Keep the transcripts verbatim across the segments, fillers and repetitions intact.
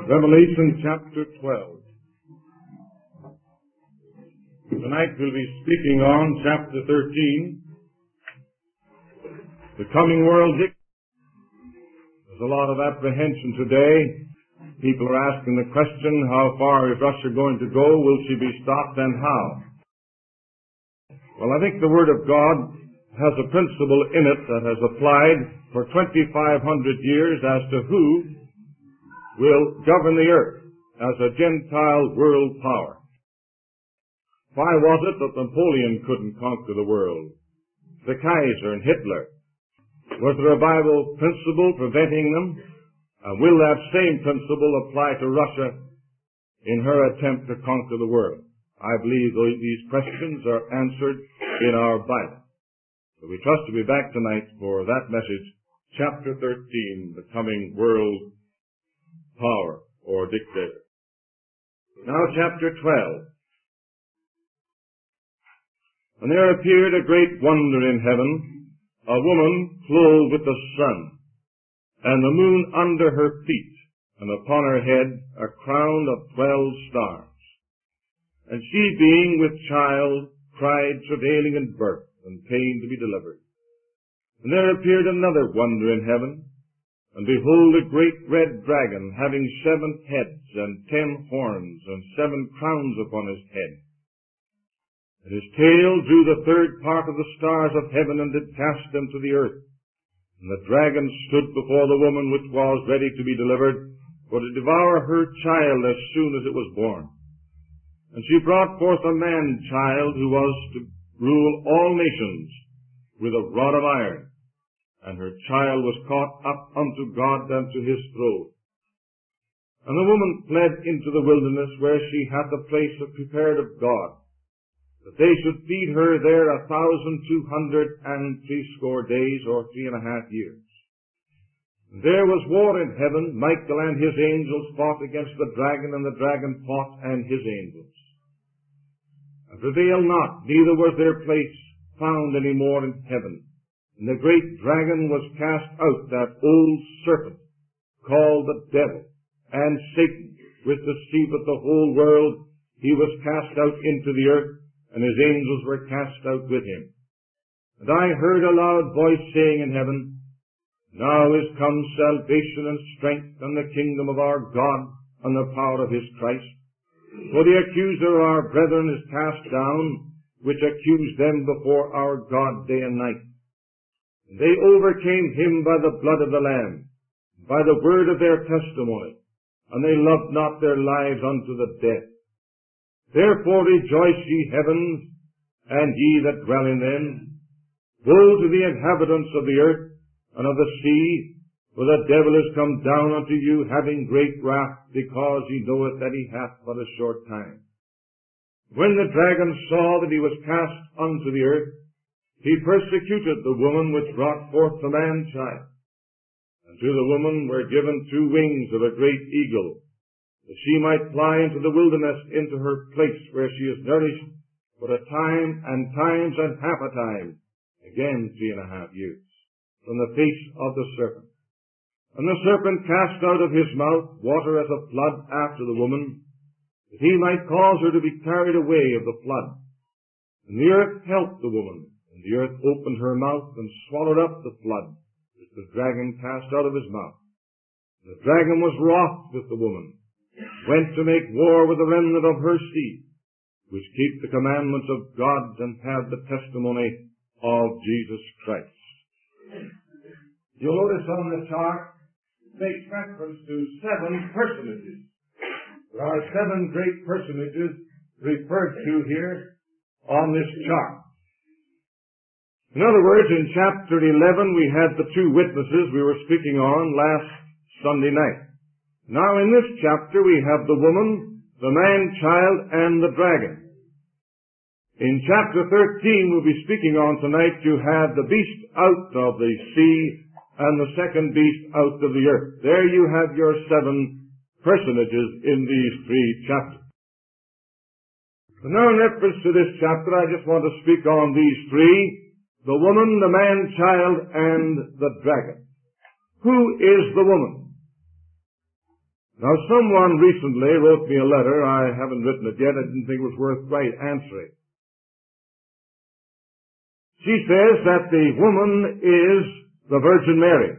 Revelation chapter twelve. Tonight we'll be speaking on chapter thirteen, the coming world. There's a lot of apprehension today. People are asking the question, how far is Russia going to go? Will she be stopped, and how? Well, I think the Word of God has a principle in it that has applied for twenty-five hundred years as to who will govern the earth as a Gentile world power. Why was it that Napoleon couldn't conquer the world? The Kaiser and Hitler. Was there a Bible principle preventing them? And will that same principle apply to Russia in her attempt to conquer the world? I believe these questions are answered in our Bible. So we trust to be back tonight for that message, chapter thirteen, the coming world power or dictator. Now chapter twelve. And there appeared a great wonder in heaven, a woman clothed with the sun, and the moon under her feet, and upon her head a crown of twelve stars. And she, being with child, cried, travailing in birth, and pain to be delivered. And there appeared another wonder in heaven, and behold, a great red dragon, having seven heads and ten horns, and seven crowns upon his head. And his tail drew the third part of the stars of heaven, and did cast them to the earth. And the dragon stood before the woman which was ready to be delivered, for to devour her child as soon as it was born. And she brought forth a man-child, who was to rule all nations with a rod of iron. And her child was caught up unto God and to his throne. And the woman fled into the wilderness, where she hath a place prepared of God, that they should feed her there a thousand two hundred and threescore days, or three and a half years. And there was war in heaven. Michael and his angels fought against the dragon, and the dragon fought and his angels, and prevailed not, neither was their place found any more in heaven. And the great dragon was cast out, that old serpent, called the devil, and Satan, which deceiveth the whole world. He was cast out into the earth, and his angels were cast out with him. And I heard a loud voice saying in heaven, Now is come salvation and strength, and the kingdom of our God, and the power of his Christ. For the accuser of our brethren is cast down, which accused them before our God day and night. They overcame him by the blood of the Lamb, by the word of their testimony, and they loved not their lives unto the death. Therefore rejoice, ye heavens, and ye that dwell in them. Woe to the inhabitants of the earth and of the sea, for the devil is come down unto you, having great wrath, because he knoweth that he hath but a short time. When the dragon saw that he was cast unto the earth, he persecuted the woman which brought forth the man-child. And to the woman were given two wings of a great eagle, that she might fly into the wilderness, into her place where she is nourished for a time and times and half a time, again three and a half years, from the face of the serpent. And the serpent cast out of his mouth water as a flood after the woman, that he might cause her to be carried away of the flood. And the earth helped the woman. And the earth opened her mouth and swallowed up the flood which the dragon cast out of his mouth. And the dragon was wroth with the woman, went to make war with the remnant of her seed, which keep the commandments of God and have the testimony of Jesus Christ. You'll notice on the chart, it makes reference to seven personages. There are seven great personages referred to here on this chart. In other words, in chapter eleven, we had the two witnesses we were speaking on last Sunday night. Now in this chapter, we have the woman, the man-child, and the dragon. In chapter thirteen, we'll be speaking on tonight, you have the beast out of the sea, and the second beast out of the earth. There you have your seven personages in these three chapters. So now in reference to this chapter, I just want to speak on these three: the woman, the man-child, and the dragon. Who is the woman? Now, someone recently wrote me a letter. I haven't written it yet. I didn't think it was worth right answering. She says that the woman is the Virgin Mary.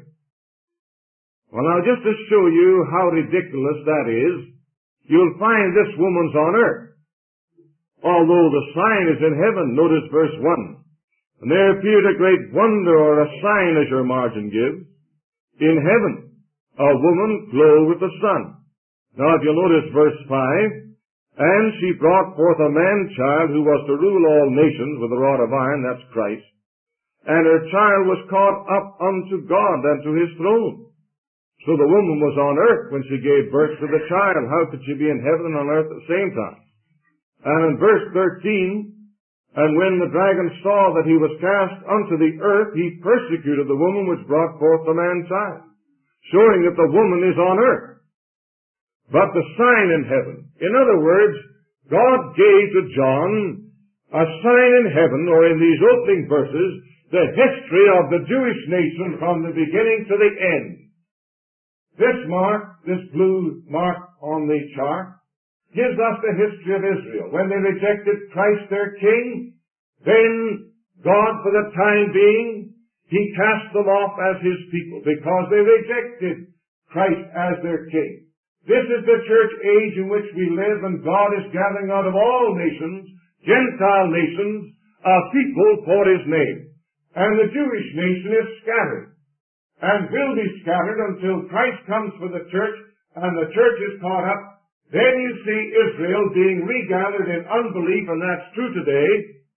Well, now, just to show you how ridiculous that is, you'll find this woman's on earth. Although the sign is in heaven, notice verse one. And there appeared a great wonder, or a sign, as your margin gives, in heaven, a woman clothed with the sun. Now, if you'll notice verse five, and she brought forth a man-child who was to rule all nations with a rod of iron, that's Christ. And her child was caught up unto God and to his throne. So the woman was on earth when she gave birth to the child. How could she be in heaven and on earth at the same time? And in verse thirteen, and when the dragon saw that he was cast unto the earth, he persecuted the woman which brought forth the man-child, showing that the woman is on earth. But the sign in heaven, in other words, God gave to John a sign in heaven, or in these opening verses, the history of the Jewish nation from the beginning to the end. This mark, this blue mark on the chart, gives us the history of Israel. When they rejected Christ their king, then God, for the time being, he cast them off as his people because they rejected Christ as their king. This is the church age in which we live, and God is gathering out of all nations, Gentile nations, a people for his name. And the Jewish nation is scattered, and will be scattered until Christ comes for the church, and the church is caught up. Then you see Israel being regathered in unbelief, and that's true today.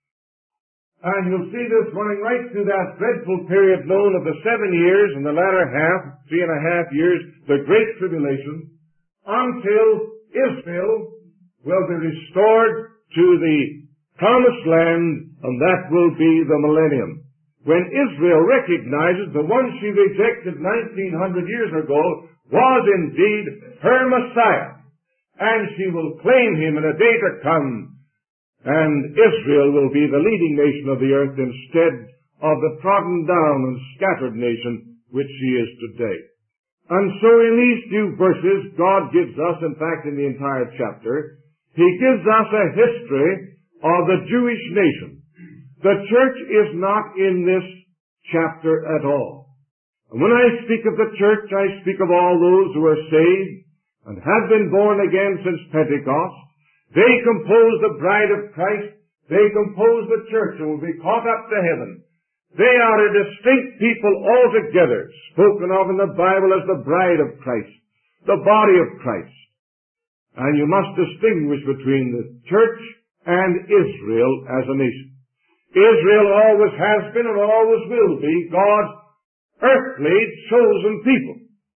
And you'll see this running right through that dreadful period known of the seven years and the latter half, three and a half years, the Great Tribulation, until Israel will be restored to the promised land, and that will be the millennium. When Israel recognizes the one she rejected nineteen hundred years ago was indeed her Messiah, and she will claim him in a day to come, and Israel will be the leading nation of the earth instead of the trodden down and scattered nation which she is today. And so in these few verses, God gives us, in fact in the entire chapter, he gives us a history of the Jewish nation. The church is not in this chapter at all. And when I speak of the church, I speak of all those who are saved and have been born again since Pentecost. They compose the bride of Christ. They compose the church and will be caught up to heaven. They are a distinct people altogether, spoken of in the Bible as the bride of Christ, the body of Christ. And you must distinguish between the church and Israel as a nation. Israel always has been and always will be God's earthly chosen people.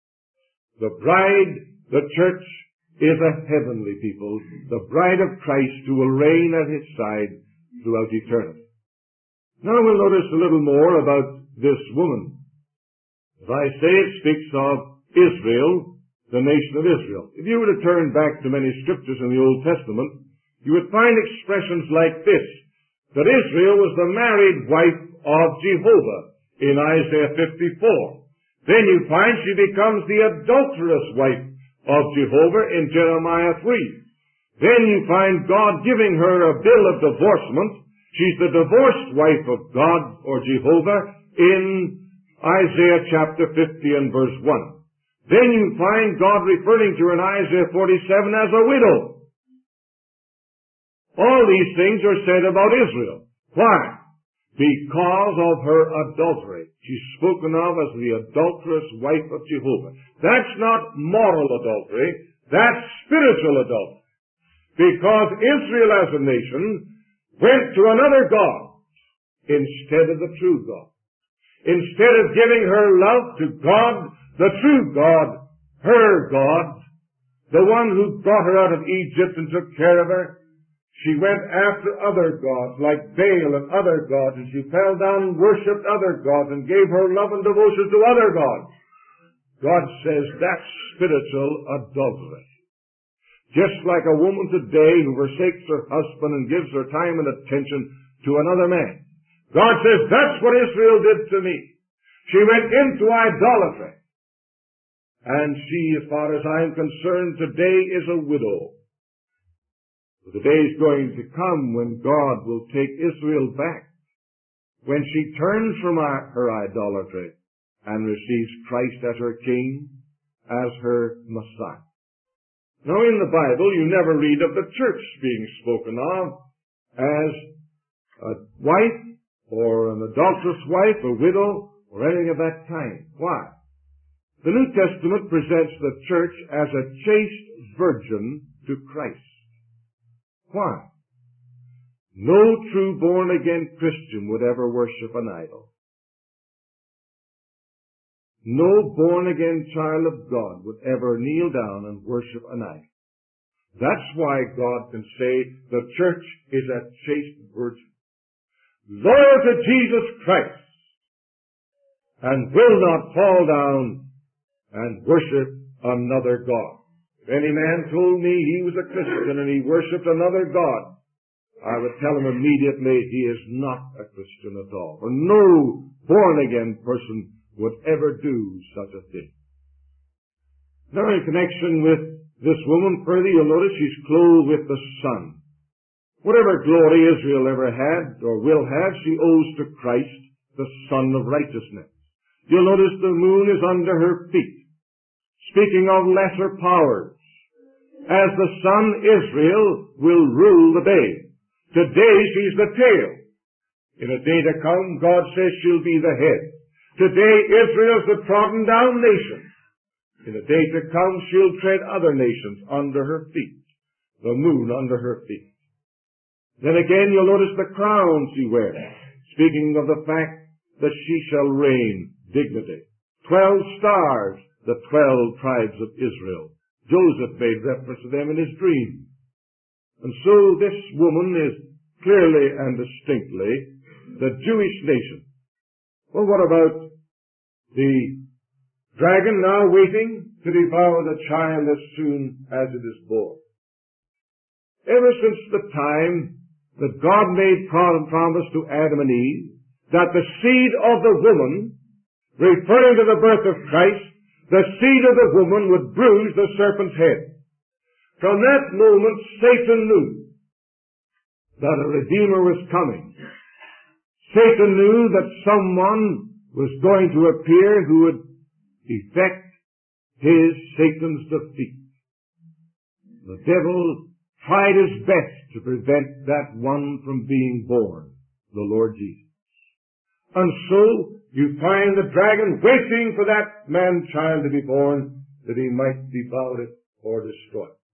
The bride, the church, is a heavenly people, the bride of Christ who will reign at his side throughout eternity. Now we'll notice a little more about this woman. As I say, it speaks of Israel, the nation of Israel. If you were to turn back to many scriptures in the Old Testament, you would find expressions like this, that Israel was the married wife of Jehovah in Isaiah fifty-four. Then you find she becomes the adulterous wife of Jehovah in Jeremiah three. Then you find God giving her a bill of divorcement. She's the divorced wife of God or Jehovah in Isaiah chapter fifty and verse one. Then you find God referring to her in Isaiah forty-seven as a widow. All these things are said about Israel. Why? Because of her adultery. She's spoken of as the adulterous wife of Jehovah. That's not moral adultery. That's spiritual adultery. Because Israel as a nation went to another God instead of the true God. Instead of giving her love to God, the true God, her God, the one who brought her out of Egypt and took care of her, she went after other gods like Baal and other gods, and she fell down and worshipped other gods and gave her love and devotion to other gods. God says that's spiritual adultery. Just like a woman today who forsakes her husband and gives her time and attention to another man. God says that's what Israel did to me. She went into idolatry. and she, as far as I'm concerned, today is a widow. But the day is going to come when God will take Israel back, when she turns from her idolatry and receives Christ as her King, as her Messiah. Now in the Bible, you never read of the church being spoken of as a wife or an adulterous wife, a widow, or anything of that kind. Why? The New Testament presents the church as a chaste virgin to Christ. Why? No true born-again Christian would ever worship an idol. No born-again child of God would ever kneel down and worship an idol. That's why God can say the church is a chaste virgin, loyal to Jesus Christ, and will not fall down and worship another God. If any man told me he was a Christian and he worshipped another God, I would tell him immediately he is not a Christian at all. For no born-again person would ever do such a thing. Now in connection with this woman, further you'll notice she's clothed with the sun. Whatever glory Israel ever had or will have, she owes to Christ, the Son of righteousness. You'll notice the moon is under her feet. Speaking of lesser powers, as the sun Israel will rule the day. Today she's the tail. In a day to come, God says she'll be the head. Today Israel's the trodden down nation. In a day to come, she'll tread other nations under her feet. The moon under her feet. Then again you'll notice the crown she wears, speaking of the fact that she shall reign dignity. Twelve stars, the twelve tribes of Israel. Joseph made reference to them in his dream. And so this woman is clearly and distinctly the Jewish nation. Well, what about the dragon now waiting to devour the child as soon as it is born? Ever since the time that God made promise to Adam and Eve, that the seed of the woman, referring to the birth of Christ, the seed of the woman would bruise the serpent's head. From that moment, Satan knew that a Redeemer was coming. Satan knew that someone was going to appear who would effect his, Satan's defeat. The devil tried his best to prevent that one from being born, the Lord Jesus. And so you find the dragon waiting for that man-child to be born, that he might devour it or destroy it.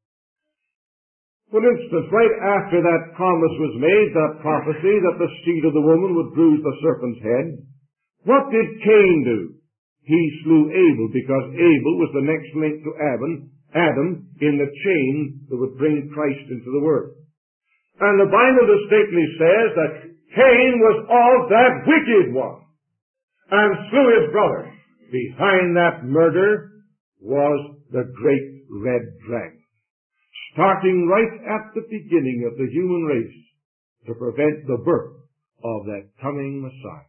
For instance, right after that promise was made, that prophecy that the seed of the woman would bruise the serpent's head, what did Cain do? He slew Abel, because Abel was the next link to Adam, Adam in the chain that would bring Christ into the world. And the Bible distinctly says that Cain was of that wicked one and slew his brother. Behind that murder was the great red dragon, starting right at the beginning of the human race to prevent the birth of that coming Messiah.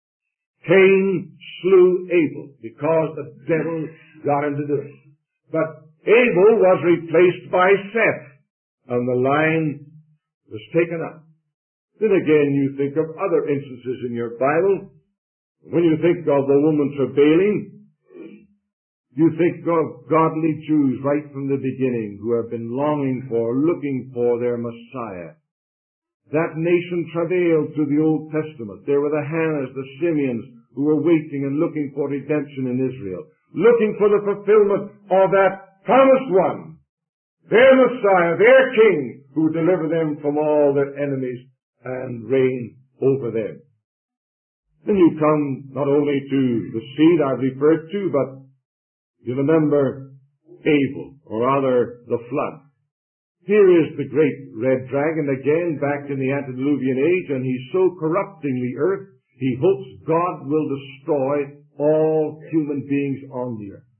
Cain slew Abel because the devil got him to do it. But Abel was replaced by Seth, and the line was taken up. Then again you think of other instances in your Bible. When you think of the woman travailing, you think of godly Jews right from the beginning who have been longing for, looking for their Messiah. That nation travailed through the Old Testament. There were the Hannahs, the Simeons, who were waiting and looking for redemption in Israel, looking for the fulfillment of that promised one, their Messiah, their King, who would deliver them from all their enemies and reign over them. Then you come not only to the seed I've referred to, but you remember Abel, or rather the flood. Here is the great red dragon again back in the antediluvian age, and he's so corrupting the earth, he hopes God will destroy all human beings on the earth.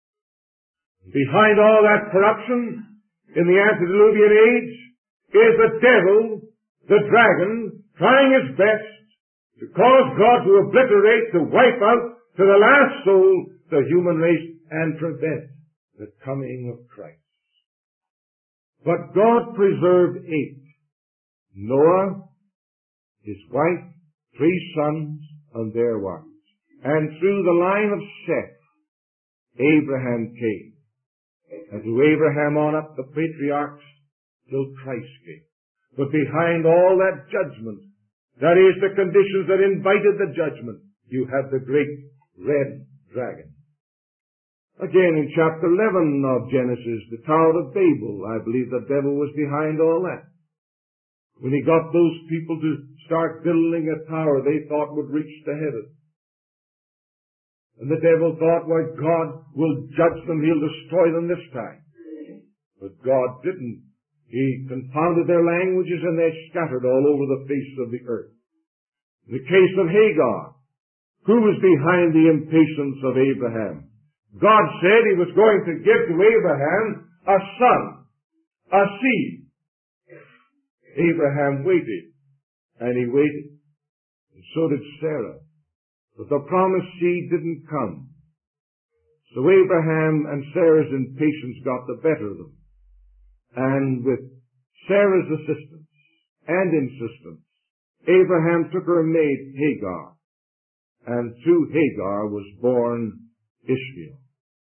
Behind all that corruption in the antediluvian age is the devil, the dragon, trying his best to cause God to obliterate, to wipe out to the last soul the human race and prevent the coming of Christ. But God preserved eight: Noah, his wife, three sons, and their wives. And through the line of Seth, Abraham came. And to Abraham on up the patriarchs till Christ came. But behind all that judgment, that is the conditions that invited the judgment, you have the great red dragon. Again in chapter eleven of Genesis, the Tower of Babel, I believe the devil was behind all that. When he got those people to start building a tower they thought would reach to heaven. And the devil thought, well, God will judge them, he'll destroy them this time. But God didn't. He confounded their languages and they scattered all over the face of the earth. In the case of Hagar, who was behind the impatience of Abraham? God said he was going to give to Abraham a son, a seed. Abraham waited, and he waited, and so did Sarah. But the promised seed didn't come. So Abraham and Sarah's impatience got the better of them. And with Sarah's assistance and insistence, Abraham took her maid Hagar, and through Hagar was born Ishmael.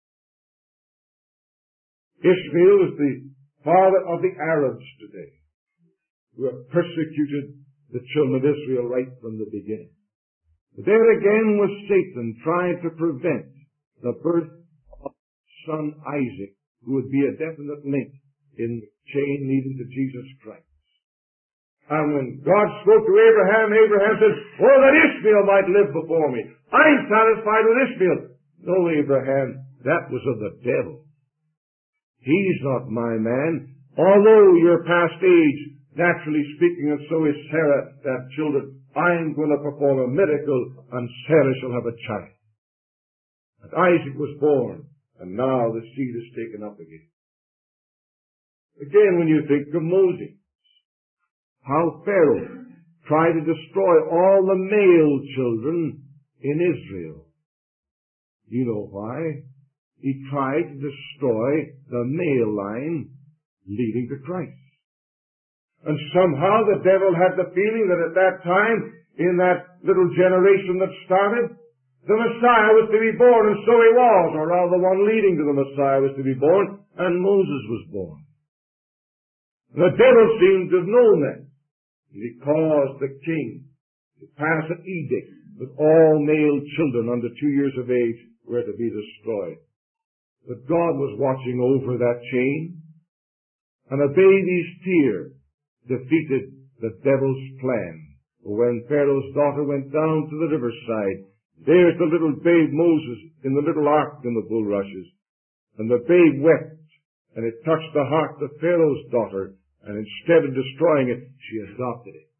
Ishmael is the father of the Arabs today, who have persecuted the children of Israel right from the beginning. But there again was Satan trying to prevent the birth of son Isaac, who would be a definite link in the chain leading to Jesus Christ. And when God spoke to Abraham, Abraham said, oh, that Ishmael might live before me. I'm satisfied with Ishmael. No, Abraham, that was of the devil. He's not my man. Although you're past age, naturally speaking, and so is Sarah, that children, I'm going to perform a miracle, and Sarah shall have a child. And Isaac was born, and now the seed is taken up again. Again, when you think of Moses, how Pharaoh tried to destroy all the male children in Israel. You know why? He tried to destroy the male line leading to Christ. And somehow the devil had the feeling that at that time, in that little generation that started, the Messiah was to be born, and so he was, or rather the one leading to the Messiah was to be born, and Moses was born. The devil seemed to have known that. He caused the king to pass an edict that all male children under two years of age were to be destroyed. But God was watching over that chain, and a baby's tear defeated the devil's plan. When Pharaoh's daughter went down to the riverside, there's the little babe Moses in the little ark in the bulrushes. And the babe wept, and it touched the heart of Pharaoh's daughter, and instead of destroying it, she adopted it.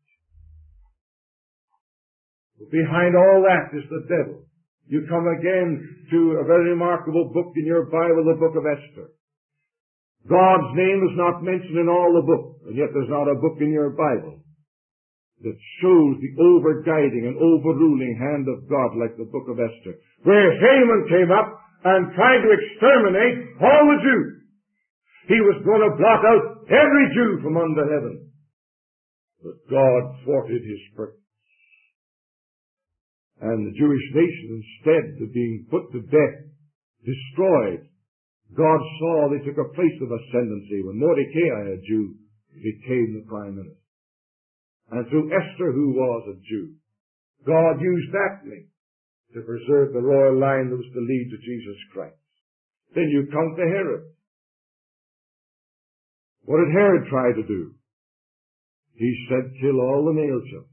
But behind all that is the devil. You come again to a very remarkable book in your Bible, the book of Esther. God's name is not mentioned in all the book, and yet there's not a book in your Bible that shows the over-guiding and overruling hand of God like the book of Esther, where Haman came up and tried to exterminate all the Jews. He was going to blot out every Jew from under heaven. But God thwarted his purpose. And the Jewish nation, instead of being put to death, destroyed, God saw they took a place of ascendancy. When Mordecai, a Jew, became the prime minister. And through Esther, who was a Jew, God used that link to preserve the royal line that was to lead to Jesus Christ. Then you come to Herod. What did Herod try to do? He said, kill all the male children.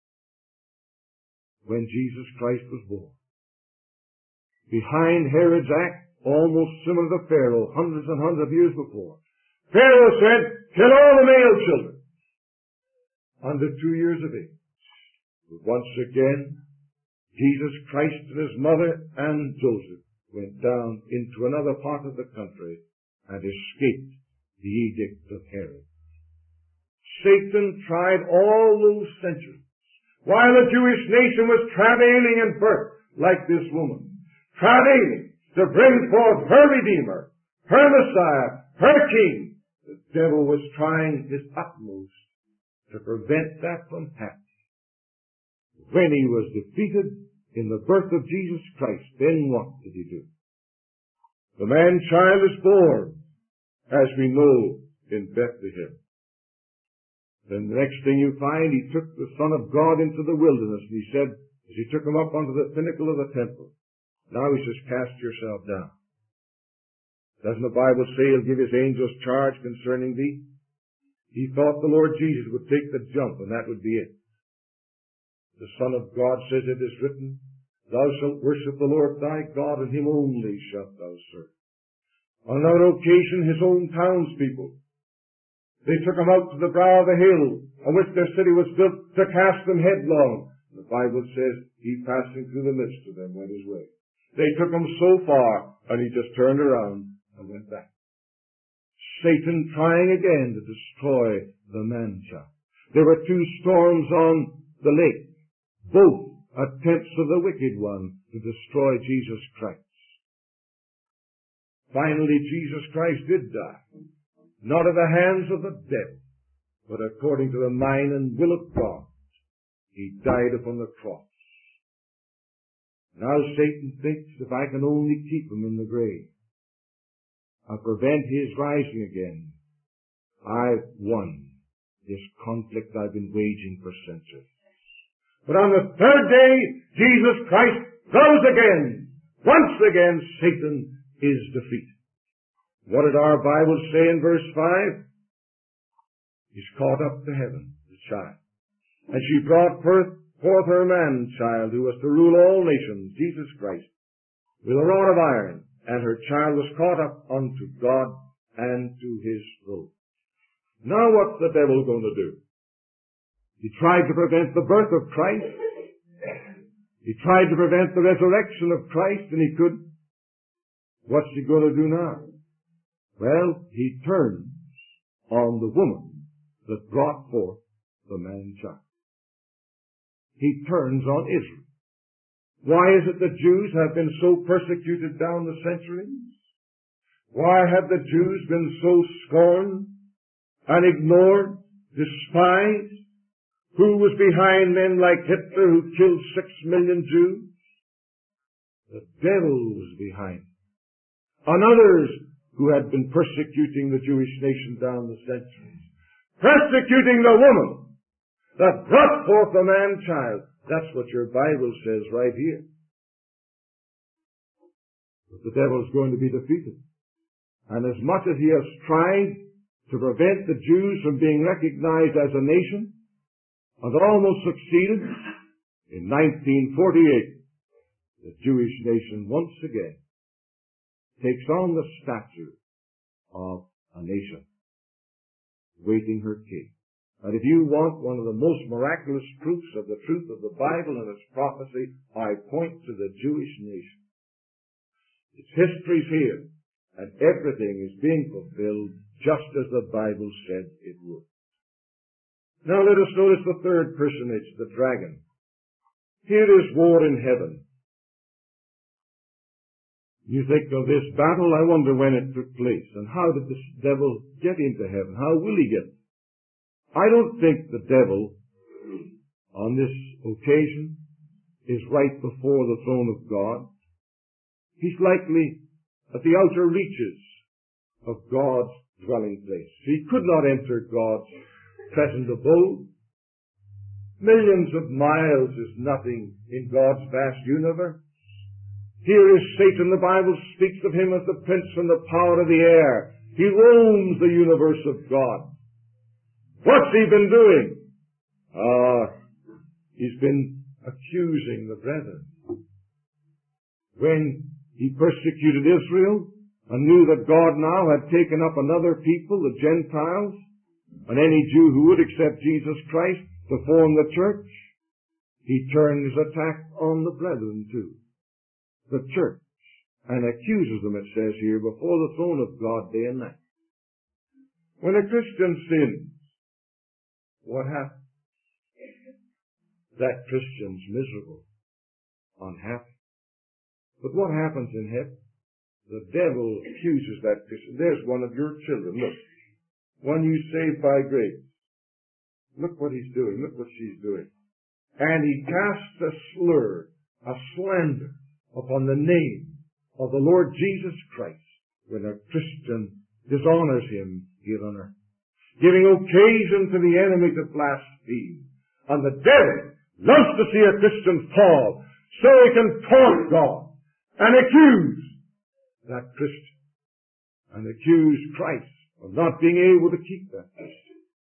When Jesus Christ was born. Behind Herod's act, almost similar to Pharaoh, hundreds and hundreds of years before, Pharaoh said, kill all the male children under two years of age. But once again, Jesus Christ and his mother and Joseph went down into another part of the country and escaped the edict of Herod. Satan tried all those centuries, while the Jewish nation was travailing in birth, like this woman, travailing, to bring forth her Redeemer, her Messiah, her King. The devil was trying his utmost to prevent that from happening. When he was defeated in the birth of Jesus Christ, then what did he do? The man-child is born, as we know, in Bethlehem. Then the next thing you find, he took the Son of God into the wilderness, and he said, as he took him up onto the pinnacle of the temple, now he says, cast yourself down. Doesn't the Bible say he'll give his angels charge concerning thee? He thought the Lord Jesus would take the jump, and that would be it. The Son of God says it is written, thou shalt worship the Lord thy God, and him only shalt thou serve. On another occasion, his own townspeople, they took him out to the brow of the hill on which their city was built to cast them headlong. The Bible says he, passing through the midst of them, went his way. They took him so far, and he just turned around and went back. Satan trying again to destroy the man-child. There were two storms on the lake, both attempts of the wicked one to destroy Jesus Christ. Finally, Jesus Christ did die, not at the hands of the devil, but according to the mind and will of God. He died upon the cross. Now Satan thinks, if I can only keep him in the grave, I'll prevent his rising again. I've won this conflict I've been waging for centuries. But on the third day, Jesus Christ rose again. Once again, Satan is defeated. What did our Bible say in verse five? He's caught up to heaven, the child. And she brought forth, forth her man-child, who was to rule all nations, Jesus Christ, with a rod of iron. And her child was caught up unto God and to his throne. Now what's the devil going to do? He tried to prevent the birth of Christ. He tried to prevent the resurrection of Christ, and he couldn't. What's he going to do now? Well, he turns on the woman that brought forth the man-child. He turns on Israel. Why is it the Jews have been so persecuted down the centuries? Why have the Jews been so scorned and ignored, despised? Who was behind men like Hitler, who killed six million Jews? The devil was behind. And others who had been persecuting the Jewish nation down the centuries. Persecuting the woman that brought forth the man-child. That's what your Bible says right here. But the devil is going to be defeated. And as much as he has tried to prevent the Jews from being recognized as a nation, and almost succeeded, in nineteen forty-eight, the Jewish nation once again takes on the stature of a nation, waiting her king. And if you want one of the most miraculous proofs of the truth of the Bible and its prophecy, I point to the Jewish nation. Its history's here, and everything is being fulfilled just as the Bible said it would. Now let us notice the third personage, the dragon. Here is war in heaven. You think of this battle, I wonder when it took place, and how did this devil get into heaven? How will he get? I don't think the devil, on this occasion, is right before the throne of God. He's likely at the outer reaches of God's dwelling place. He could not enter God's present abode. Millions of miles is nothing in God's vast universe. Here is Satan. The Bible speaks of him as the prince and the power of the air. He roams the universe of God. What's he been doing? Ah, uh, he's been accusing the brethren. When he persecuted Israel and knew that God now had taken up another people, the Gentiles, and any Jew who would accept Jesus Christ to form the church, he turned his attack on the brethren too, the church, and accuses them, it says here, before the throne of God day and night. When a Christian sins, what happens? That Christian's miserable, unhappy. But what happens in heaven? The devil accuses that Christian. There's one of your children, look. One you saved by grace. Look what he's doing. Look what she's doing. And he casts a slur, a slander upon the name of the Lord Jesus Christ. When a Christian dishonors him here on earth, giving occasion to the enemy to blaspheme. And the devil loves to see a Christian fall so he can taunt God and accuse that Christian and accuse Christ of not being able to keep that Christian.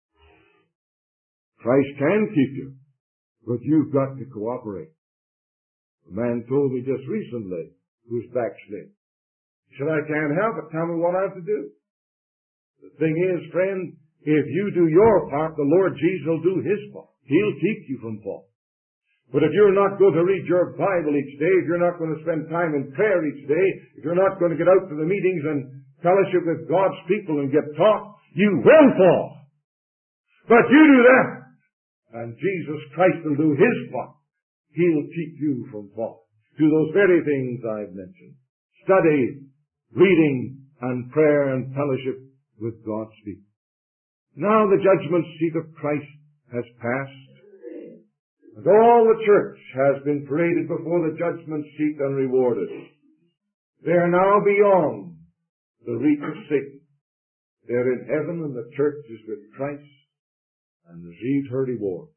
Christ can keep you, but you've got to cooperate. A man told me just recently who's backslid. He said, I can't help it. Tell me what I have to do. The thing is, friend, if you do your part, the Lord Jesus will do His part. He'll keep you from falling. But if you're not going to read your Bible each day, if you're not going to spend time in prayer each day, if you're not going to get out to the meetings and fellowship with God's people and get taught, you will fall. But you do that, and Jesus Christ will do His part. He'll keep you from falling. Do those very things I've mentioned. Study, reading, and prayer and fellowship with God's people. Now the judgment seat of Christ has passed, and all the church has been paraded before the judgment seat and rewarded. They are now beyond the reach of Satan. They're in heaven, and the church is with Christ and received her rewards.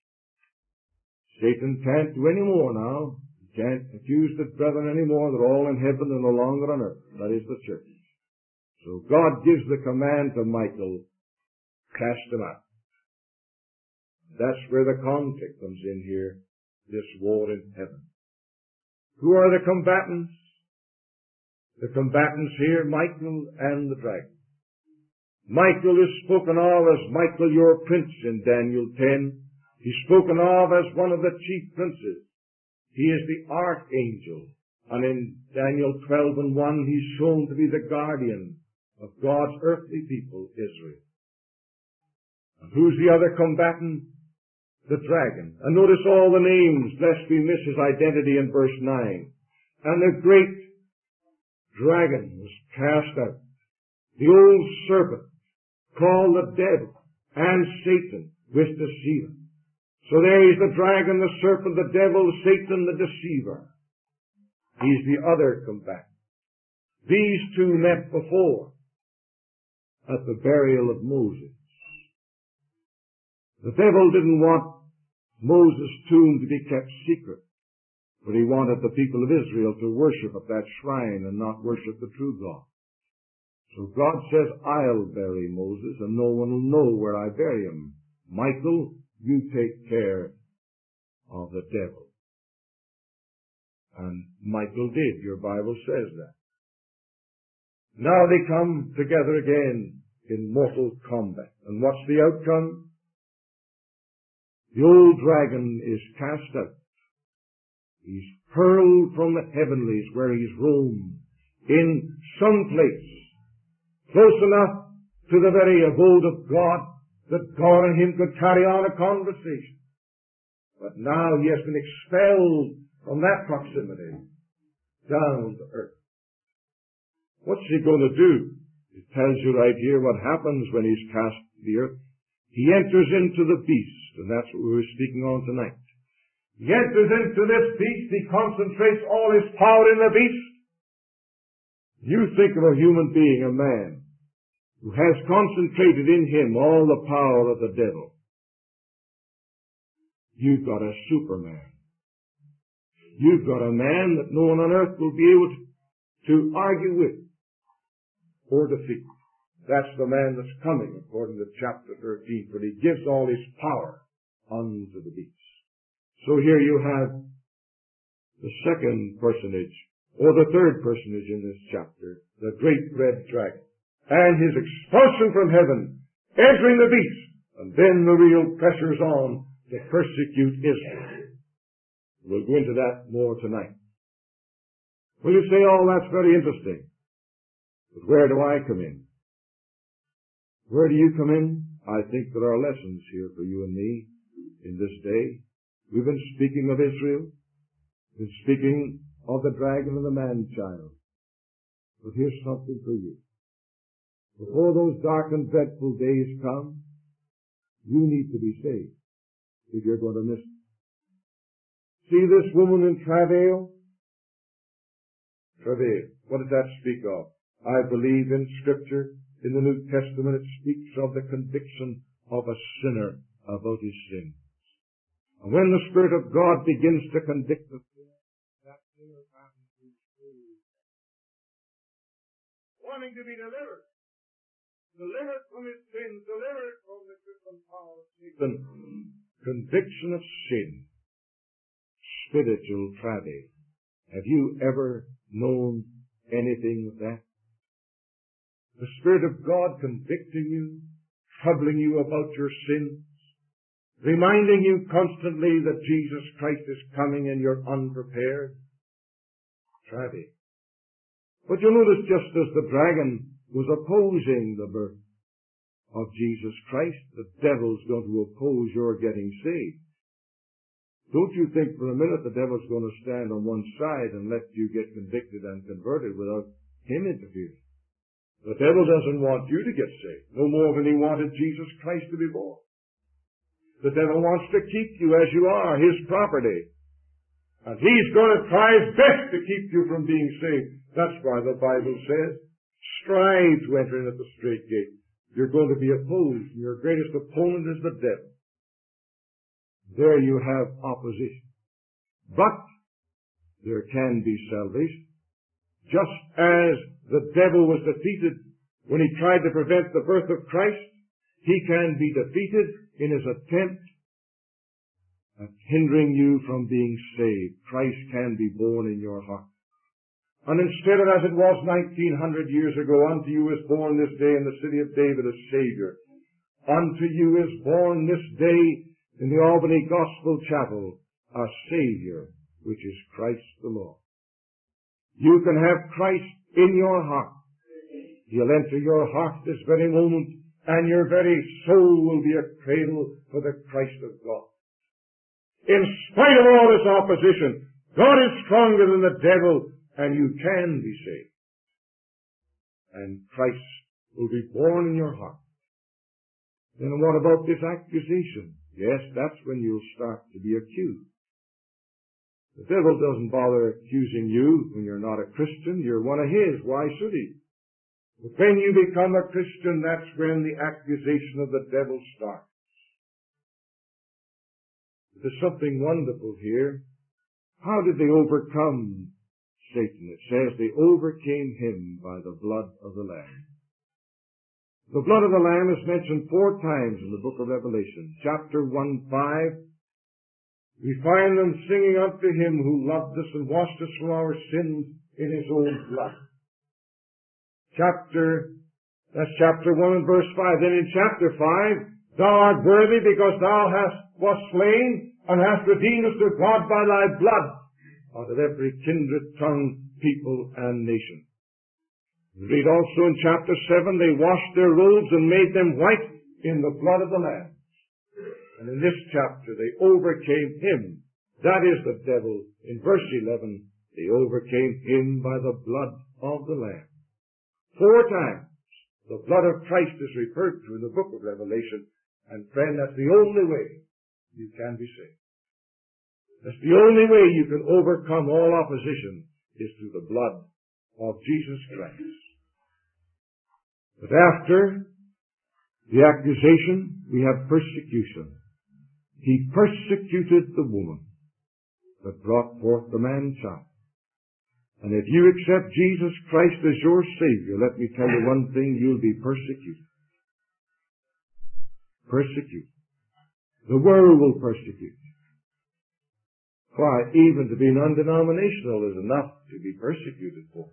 Satan can't do any more now. He can't accuse the brethren any more. They're all in heaven and no longer on earth. That is the church. So God gives the command to Michael, cast them out. That's where the conflict comes in here, this war in heaven. Who are the combatants? The combatants here, Michael and the dragon. Michael is spoken of as Michael, your prince, in Daniel ten. He's spoken of as one of the chief princes. He is the archangel. And in Daniel twelve and one, he's shown to be the guardian of God's earthly people, Israel. And who's the other combatant? The dragon. And notice all the names, lest we miss his identity in verse nine. And the great dragon was cast out. The old serpent, called the devil and Satan, with deceiver. So there is the dragon, the serpent, the devil, Satan, the deceiver. He's the other combatant. These two met before at the burial of Moses. The devil didn't want Moses' tomb to be kept secret, but he wanted the people of Israel to worship at that shrine and not worship the true God. So God says, I'll bury Moses, and no one will know where I bury him. Michael, you take care of the devil. And Michael did. Your Bible says that. Now they come together again in mortal combat. And what's the outcome? The old dragon is cast out. He's hurled from the heavenlies where he's roamed in some place close enough to the very abode of God that God and him could carry on a conversation. But now he has been expelled from that proximity down to earth. What's he going to do? It tells you right here what happens when he's cast to the earth. He enters into the beast, and that's what we were speaking on tonight. He enters into this beast, he concentrates all his power in the beast. You think of a human being, a man, who has concentrated in him all the power of the devil. You've got a Superman. You've got a man that no one on earth will be able to, to argue with or defeat. That's the man that's coming, according to chapter thirteen, for he gives all his power unto the beast. So here you have the second personage, or the third personage in this chapter, the great red dragon, and his expulsion from heaven, entering the beast, and then the real pressure's on to persecute Israel. We'll go into that more tonight. Well, you say, oh, that's very interesting. But where do I come in? Where do you come in? I think there are lessons here for you and me in this day. We've been speaking of Israel. We've been speaking of the dragon and the man-child. But here's something for you. Before those dark and dreadful days come, you need to be saved if you're going to miss it. See this woman in travail? Travail. What does that speak of? I believe in Scripture, in the New Testament, it speaks of the conviction of a sinner about his sins. And when the Spirit of God begins to convict the sinner, that sinner passes through saved, wanting to be delivered. Delivered from his sins, delivered from the crippling power of Satan. Conviction of sin. Spiritual travail. Have you ever known anything of that? The Spirit of God convicting you, troubling you about your sins, reminding you constantly that Jesus Christ is coming and you're unprepared. Travail. But you'll notice just as the dragon was opposing the birth of Jesus Christ, the devil's going to oppose your getting saved. Don't you think for a minute the devil's going to stand on one side and let you get convicted and converted without him interfering. The devil doesn't want you to get saved, no more than he wanted Jesus Christ to be born. The devil wants to keep you as you are, his property. And he's going to try his best to keep you from being saved. That's why the Bible says, strive to enter in at the straight gate. You're going to be opposed, and your greatest opponent is the devil. There you have opposition. But there can be salvation. Just as the devil was defeated when he tried to prevent the birth of Christ, he can be defeated in his attempt at hindering you from being saved. Christ can be born in your heart. And instead of, as it was nineteen hundred years ago, unto you is born this day in the city of David a Savior. Unto you is born this day in the Albany Gospel Chapel a Savior, which is Christ the Lord. You can have Christ in your heart. He'll enter your heart this very moment, and your very soul will be a cradle for the Christ of God. In spite of all this opposition, God is stronger than the devil, and you can be saved. And Christ will be born in your heart. Then what about this accusation? Yes, that's when you'll start to be accused. The devil doesn't bother accusing you when you're not a Christian. You're one of his. Why should he? But when you become a Christian, that's when the accusation of the devil starts. There's something wonderful here. How did they overcome Satan? It says they overcame him by the blood of the Lamb. The blood of the Lamb is mentioned four times in the book of Revelation. Chapter one, five. We find them singing unto him who loved us and washed us from our sins in his own blood. Chapter, that's chapter one and verse five. Then in chapter five, thou art worthy because thou hast was slain and hast redeemed us to God by thy blood out of every kindred, tongue, people, and nation. We read also in chapter seven, they washed their robes and made them white in the blood of the Lamb. And in this chapter, they overcame him. That is the devil. In verse eleven, they overcame him by the blood of the Lamb. Four times, the blood of Christ is referred to in the book of Revelation. And friend, that's the only way you can be saved. That's the only way you can overcome all opposition is through the blood of Jesus Christ. But after the accusation, we have persecution. He persecuted the woman that brought forth the man-child. And if you accept Jesus Christ as your Savior, let me tell you one thing, you'll be persecuted. Persecuted. The world will persecute you. Why, even to be non-denominational is enough to be persecuted for.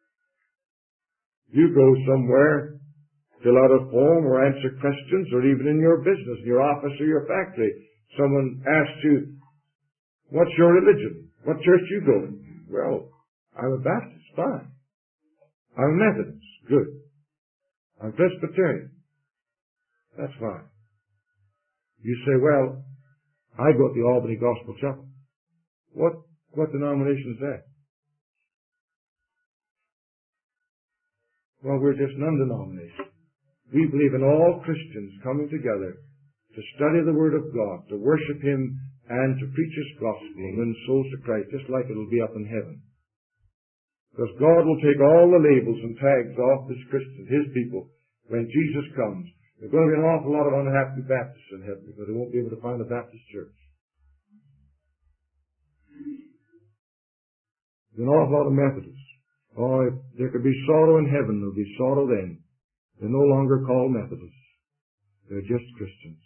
You go somewhere, fill out a form or answer questions, or even in your business, your office or your factory, someone asks you, what's your religion? What church you go to? Well, I'm a Baptist. Fine. I'm a Methodist. Good. I'm Presbyterian. That's fine. You say, well, I go to the Albany Gospel Chapel. What, what denomination is that? Well, we're just non-denominational. We believe in all Christians coming together to study the Word of God, to worship Him, and to preach His gospel and win souls to Christ, just like it'll be up in heaven. Because God will take all the labels and tags off His Christians, His people, when Jesus comes. There's going to be an awful lot of unhappy Baptists in heaven because they won't be able to find a Baptist church. There's an awful lot of Methodists. Oh, if there could be sorrow in heaven, there'll be sorrow then. They're no longer called Methodists. They're just Christians.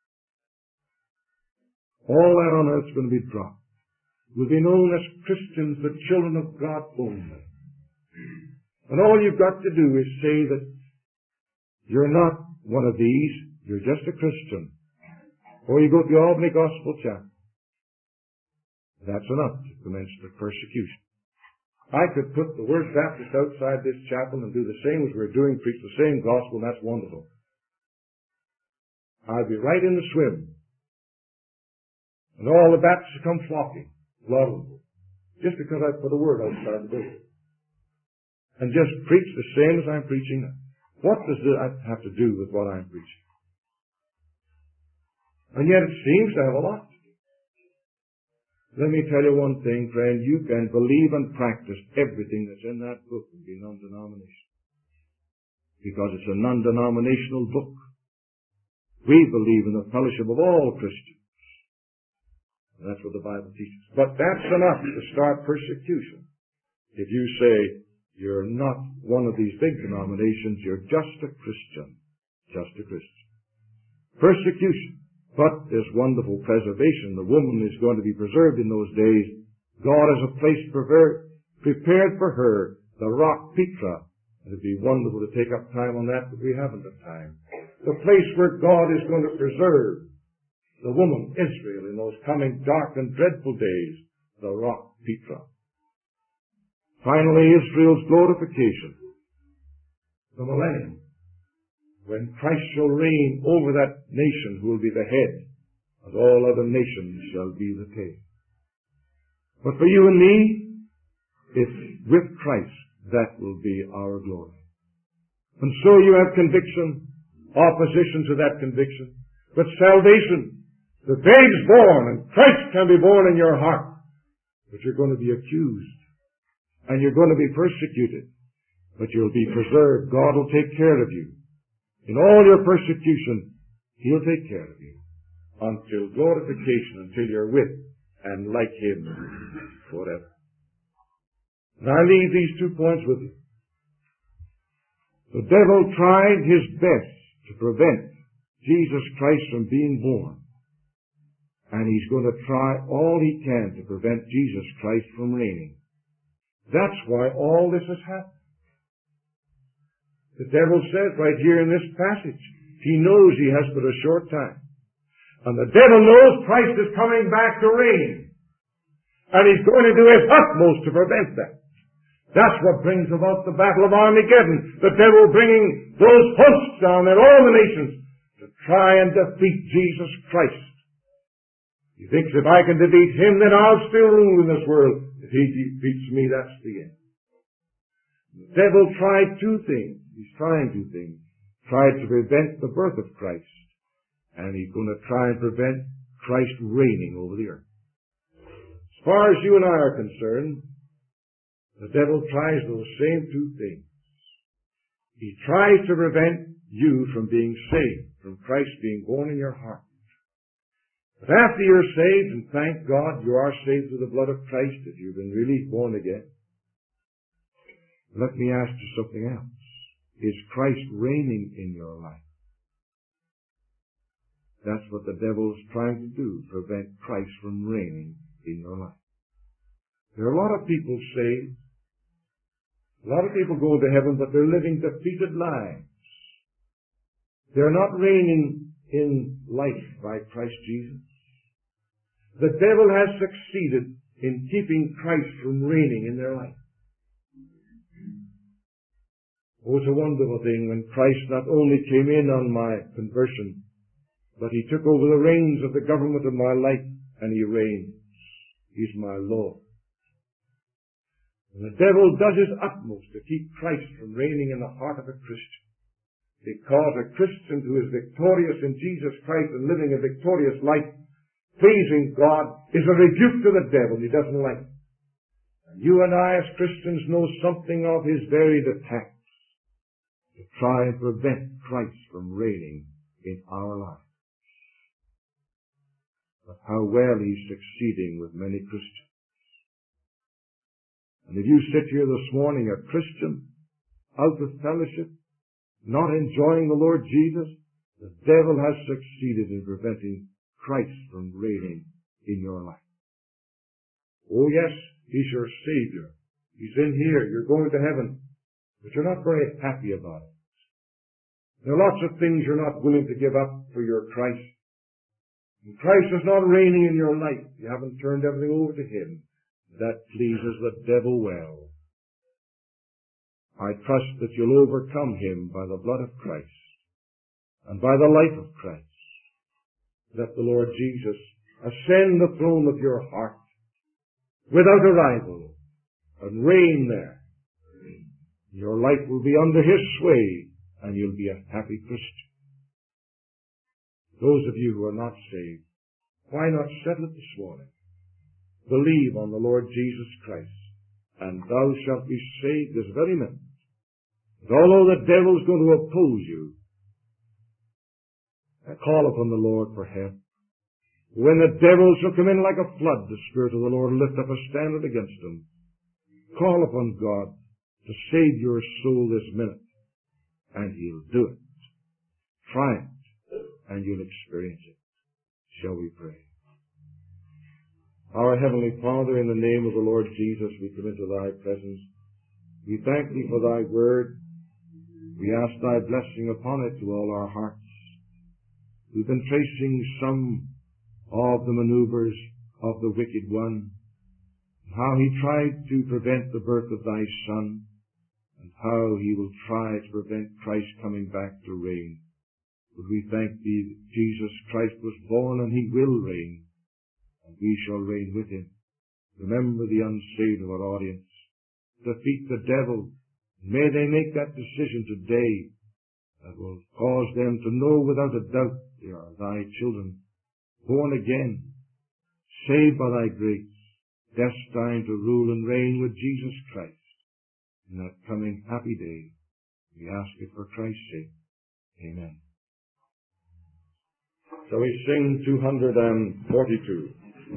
All that on earth's going to be dropped. We'll be known as Christians, the children of God only. And all you've got to do is say that you're not one of these, you're just a Christian. Or you go to the Albany Gospel Chapel. That's enough to commence the persecution. I could put the word Baptist outside this chapel and do the same as we're doing, preach the same gospel, and that's wonderful. I'd be right in the swim. And all the Baptists come flocking, a lot of them, just because I put a word outside the door. And just preach the same as I'm preaching now. What does that have to do with what I'm preaching? And yet it seems to have a lot. Let me tell you one thing, friend. You can believe and practice everything that's in that book and be non-denominational. Because it's a non-denominational book. We believe in the fellowship of all Christians. And that's what the Bible teaches. But that's enough to start persecution. If you say, you're not one of these big denominations, you're just a Christian. Just a Christian. Persecution. But there's wonderful preservation. The woman is going to be preserved in those days. God has a place prepared for her, the rock Petra. It'd be wonderful to take up time on that, but we haven't the time. The place where God is going to preserve the woman, Israel, in those coming dark and dreadful days, the rock Petra. Finally, Israel's glorification, the millennium, when Christ shall reign over that nation who will be the head, and all other nations shall be the tail. But for you and me, it's with Christ that will be our glory. And so you have conviction, opposition to that conviction, but salvation. The babe's born, and Christ can be born in your heart. But you're going to be accused, and you're going to be persecuted, but you'll be preserved. God will take care of you. In all your persecution, He'll take care of you until glorification, until you're with and like Him forever. And I leave these two points with you. The devil tried his best to prevent Jesus Christ from being born. And he's going to try all he can to prevent Jesus Christ from reigning. That's why all this has happened. The devil says right here in this passage, he knows he has but a short time. And the devil knows Christ is coming back to reign. And he's going to do his utmost to prevent that. That's what brings about the battle of Armageddon. The devil bringing those hosts down at all the nations to try and defeat Jesus Christ. He thinks if I can defeat him, then I'll still rule in this world. If he defeats me, that's the end. The devil tried two things. He's trying two things. Tried to prevent the birth of Christ. And he's going to try and prevent Christ reigning over the earth. As far as you and I are concerned, the devil tries those same two things. He tries to prevent you from being saved, from Christ being born in your heart. But after you're saved, and thank God you are saved through the blood of Christ, if you've been really born again, let me ask you something else. Is Christ reigning in your life? That's what the devil is trying to do, prevent Christ from reigning in your life. There are a lot of people saved. A lot of people go to heaven, but they're living defeated lives. They're not reigning in life by Christ Jesus. The devil has succeeded in keeping Christ from reigning in their life. Oh, it's a wonderful thing when Christ not only came in on my conversion, but He took over the reins of the government of my life, and He reigns. He's my Lord. And the devil does his utmost to keep Christ from reigning in the heart of a Christian. Because a Christian who is victorious in Jesus Christ and living a victorious life, pleasing God, is a rebuke to the devil. He doesn't like it. And you and I as Christians know something of his varied attacks to try and prevent Christ from reigning in our lives. But how well he's succeeding with many Christians. And if you sit here this morning a Christian, out of fellowship, not enjoying the Lord Jesus, the devil has succeeded in preventing Christ from reigning in your life. Oh yes, he's your Savior. He's in here. You're going to heaven. But you're not very happy about it. There are lots of things you're not willing to give up for your Christ. And Christ is not reigning in your life. You haven't turned everything over to him. That pleases the devil well. I trust that you'll overcome him by the blood of Christ and by the life of Christ. Let the Lord Jesus ascend the throne of your heart without a rival and reign there. Your life will be under his sway and you'll be a happy Christian. Those of you who are not saved, why not settle it this morning? Believe on the Lord Jesus Christ, and thou shalt be saved this very minute. But although the devil's going to oppose you, call upon the Lord for help. When the devil shall come in like a flood, the Spirit of the Lord will lift up a standard against him. Call upon God to save your soul this minute, and he'll do it. Try it, and you'll experience it. Shall we pray? Our Heavenly Father, in the name of the Lord Jesus, we come into thy presence. We thank thee for thy word. We ask thy blessing upon it to all our hearts. We've been tracing some of the maneuvers of the wicked one, how he tried to prevent the birth of thy Son, and how he will try to prevent Christ coming back to reign. But we thank thee that Jesus Christ was born and he will reign, and we shall reign with him. Remember the unsaved of our audience. Defeat the devil. May they make that decision today that will cause them to know without a doubt they are thy children, born again, saved by thy grace, destined to rule and reign with Jesus Christ in that coming happy day. We ask it for Christ's sake. Amen. So we sing two hundred forty-two.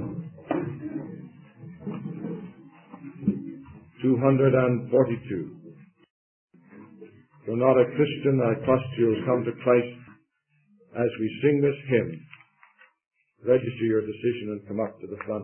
two hundred forty-two. If you're not a Christian, I trust you'll come to Christ as we sing this hymn. Register your decision and come up to the front.